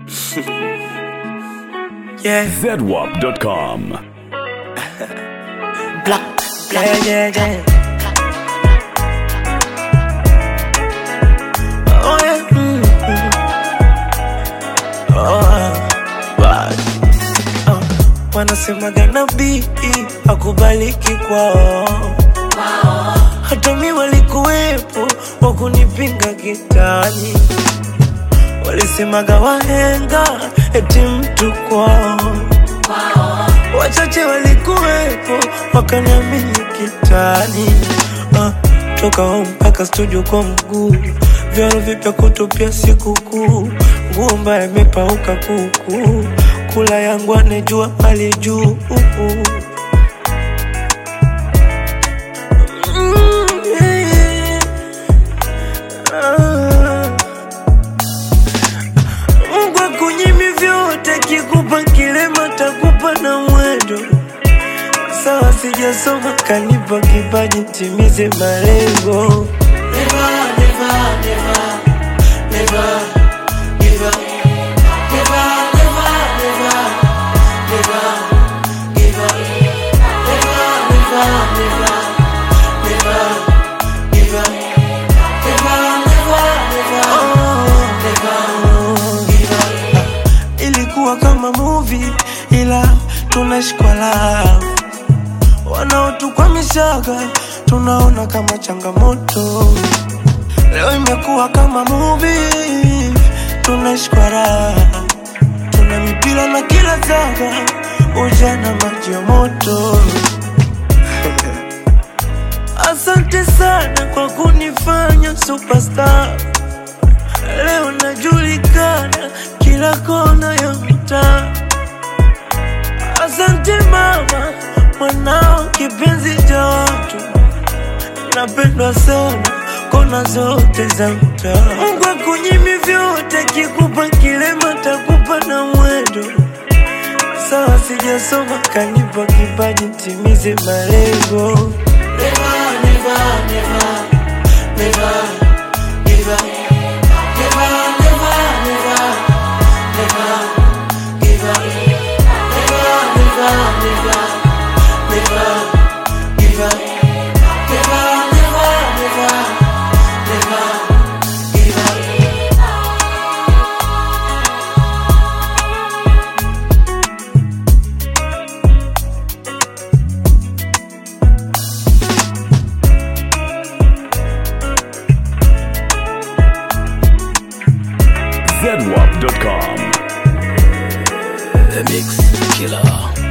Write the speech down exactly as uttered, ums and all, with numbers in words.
Yeah. Z W A P dot com. Black, black, yeah, yeah, yeah. Oh yeah, mm, mm. Oh, bad. Oh, wanasemaga nabii hakubaliki kwao, hata mi walikuwepo wakunipinga kitani. Walisemaga wahenga eti mtu kwao, wachache walikuwepo wakaniamini kitani. uh, Toka home mpaka studio kwa mguu, vyaro vipya kutupia sikukuu, nguo mbaya imepauka kuku, kula yangu anejua hali juu. mm, yeah. uh. Mungu akunyimi vyote, kikupa kilema takupa na mwendo. Sawa sijasoma kanipa kipaji timize malengo. Never, never, never, never, never, never, never, never, never, never, never, never, never, never, never, never, never. Ilikuwa kama movie ila tunashikwa love, wanaotukwamishaga tunaona kama changamoto. Leo imekuwa kama movie, tunashikwa raha, tuna mipira na kila zaga, ujana maji ya moto. Asante sana kwa kunifanya superstar, leo najulikana kila kona ya mtaa. Asante mama, mwanao kipenzi cha watu, napendwa sana kona zote za mtaa. Mungu akunyimi vyote, kikupa kilema takupa na mwendo. Sawa sijasoma kanipa kipaji timize malengo. Never, never, never, never, never, never, never, never, never, never, never, never, never, never, never, never, never, never, never, Z W A P dot com. The Mix Killer.